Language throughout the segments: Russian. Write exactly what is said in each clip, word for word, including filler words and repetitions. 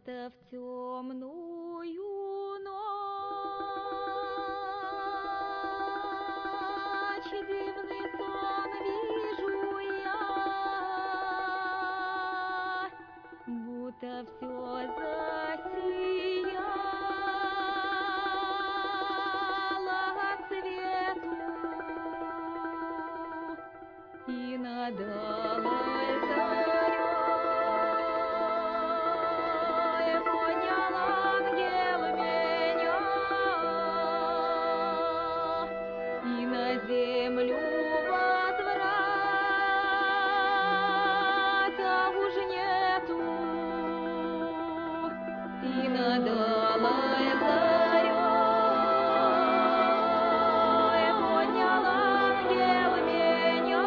будто в темную ночь дивный сон вижу я, будто все засияло цвету и над алой зарей поднял ангел меня и на землю возврата уж нету, и над алой зарей поднял ангел меня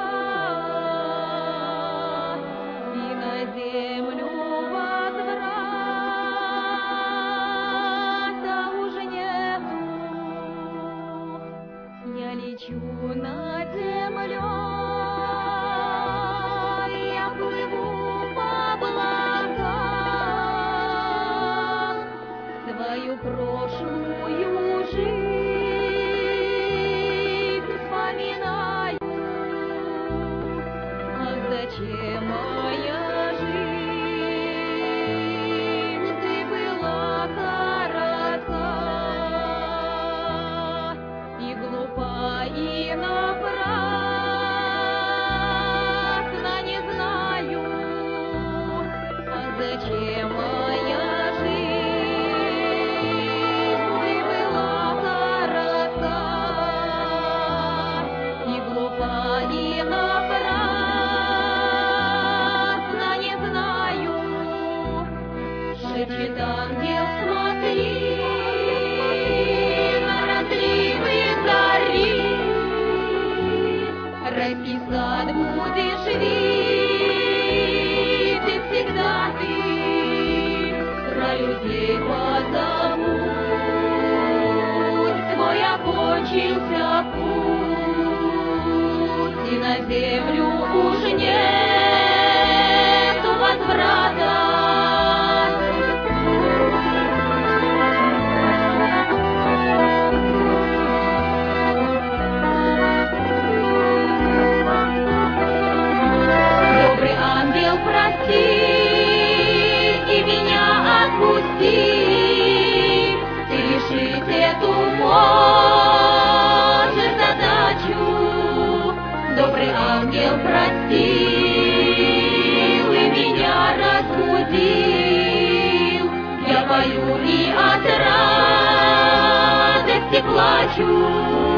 и на землю возврата уж нету. Я лечу над землей, я плыву по облакам, свою прошлую жизнь вспоминаю. Ах, зачем моя жизнь, ты была коротка и глупа, и напрасно, не знаю. Ах, зачем моя жизнь, ты была коротка и глупа, и напрасно, не знаю. Шепчет ангел, смотри, на разливы зари, райский сад будешь видеть всегда ты, про людей позабудь, твой окончился путь, и на землю уж нету возврата. Добрый ангел, прости и меня отпусти, ты решить эту можешь задачу. Добрый ангел, простил и меня разбудил, я пою и от радости плачу.